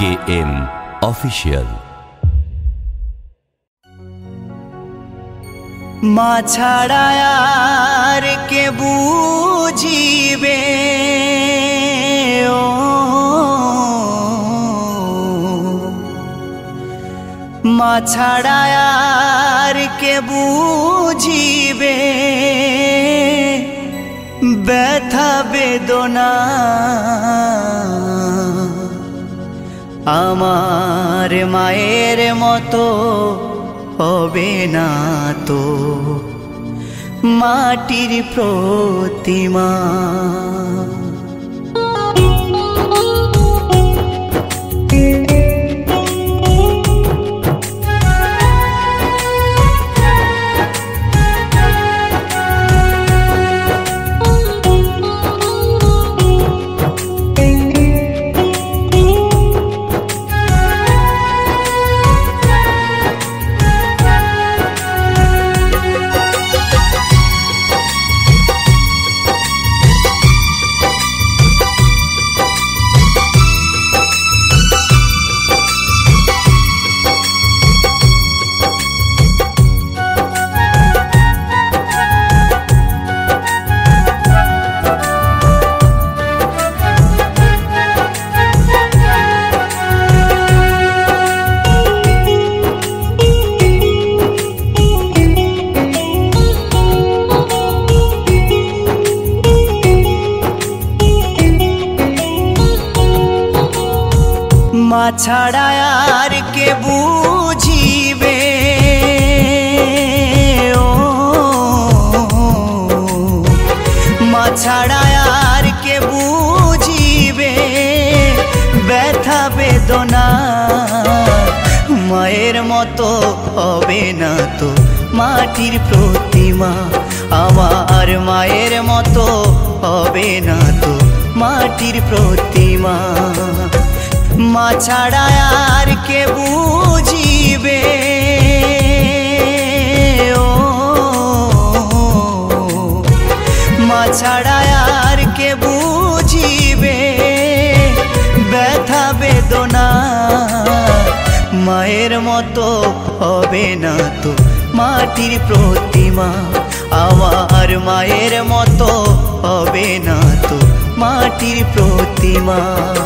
AKM Official। মা ছাড়া আর কে বুঝিবে ও মা ছাড়া আর কে বুঝিবে ব্যথা বেদনা আমার মায়ের মতো হবে না তো মাটির প্রতিমা। মা ছাড়া আর কে বুঝিবে ও মা ছাড়া আর কে বুঝিবে ব্যথা বেদনা মায়ের মতো হবে না তো মাটির প্রতিমা। আমার মায়ের মতো হবে না তো মাটির প্রতিমা। মা ছাড়া আর কে বুঝিবে ও মা ছাড়া আর কে বুঝিবে ব্যথা বেদনা মায়ের মতো হবে না তো মাটির প্রতিমা। আমার মায়ের মতো হবে না তো মাটির প্রতিমা।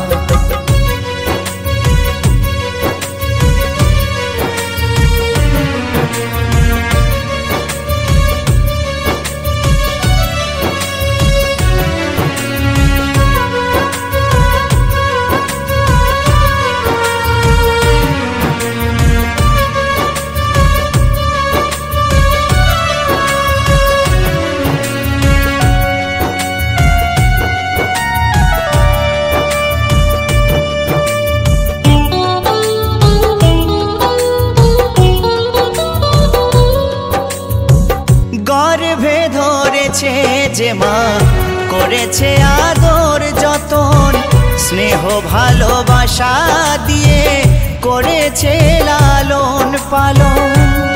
গর্ভে ধরেছে যে মা করেছে আদর যতন স্নেহ ভালোবাসা দিয়ে করেছে লালন পালন।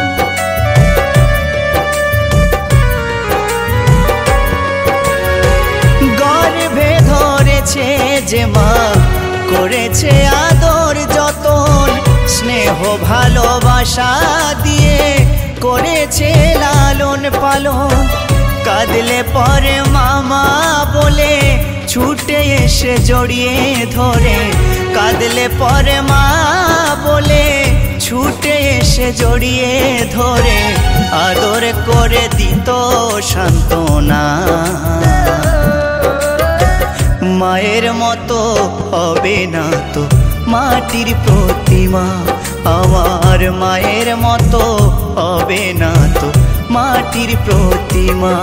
গর্ভে ধরেছে যে মা করেছে আদর যতন স্নেহ ভালোবাসা দিয়ে করেছে লালন পালন। কাঁদলে পরে মামা বলে ছুটে এসে জড়িয়ে ধরে কাঁদলে পরে মা বলে ছুটে এসে জড়িয়ে ধরে আদর করে দিত সান্ত্বনা। মায়ের মতো হবে না তো মাটির প্রতিমা। আমার মায়ের মতো হবে না তো মাটির প্রতিমা।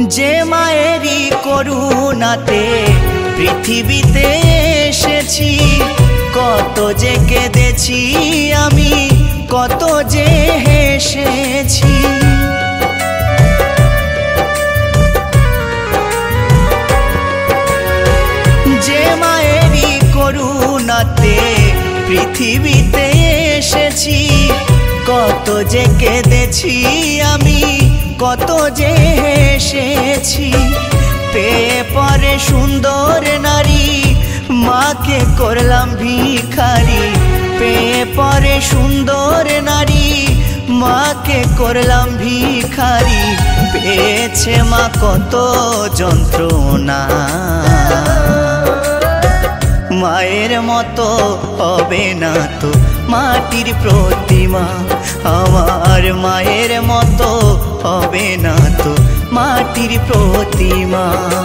যে মায়েরই করুণাতে পৃথিবীতে এসেছি, কত যে কেঁদেছি আমি, কত যে হেসেছি। যে মায়েরই করুণাতে পৃথিবীতে এসেছি, কত যে কেঁদেছি আমি, কত যে হেসেছি। পেয়ে পরে সুন্দর নারী, মাকে করলাম ভিখারি। পেয়ে পরে সুন্দর নারী, মাকে করলাম ভিখারি। পেয়েছে মা কত যন্ত্রণা, মায়ের মতো হবে না তো মাটির প্রতিমা। আমার মায়ের মতো হবে না তো মাটির প্রতিমা।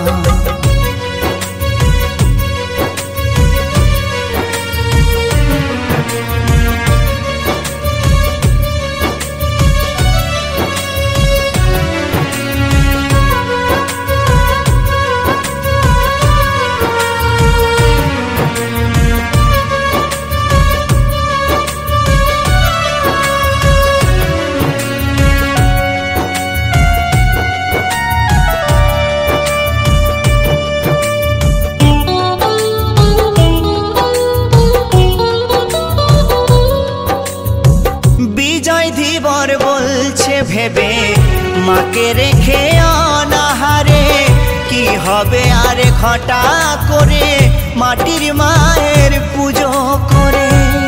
ধীবর বলছে ভেবে মাকে রেখে অনাহারে, কি হবে আর ঘটা করে মাটির মায়ের পুজো করে।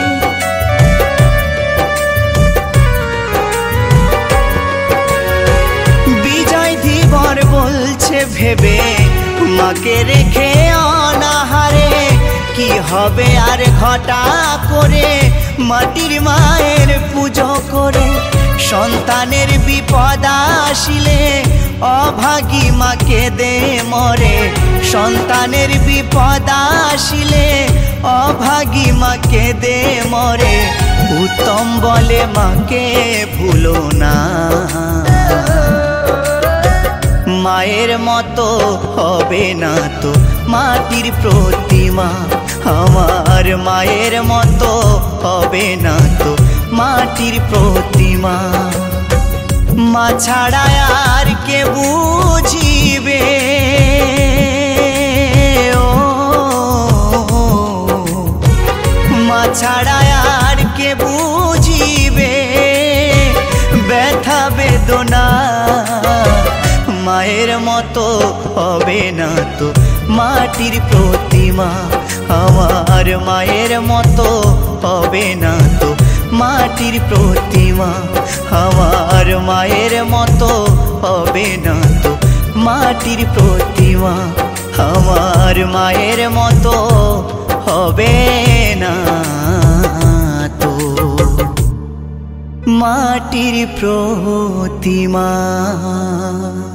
বিজয় ধীবর বলছে ভেবে মাকে রেখে অনাহারে, কি হবে আর ঘটা করে মাটির মায়ের পুজো করে। সন্তানের বিপদ আসিলে অভাগী মাকে দে মরে। সন্তানের বিপদ আসিলে অভাগী মাকে দে মরে। উত্তম বলে মাকে ভুলো না, মায়ের মতো হবে না তো মাটির প্রতিমা। আমার মায়ের মতো হবে না তো মাটির প্রতিমা। মা ছাড়া আর কে বুঝিবে, ও মা ছাড়া আর কে বুঝিবে ব্যথা বেদনা। মায়ের মতো হবে না তো মাটির প্রতিমা। আমার মায়ের মতো হবে না তো মাটির প্রতিমা। আমার মায়ের মতো হবে না তো মাটির প্রতিমা। আমার মায়ের মতো হবে না তো মাটির প্রতিমা।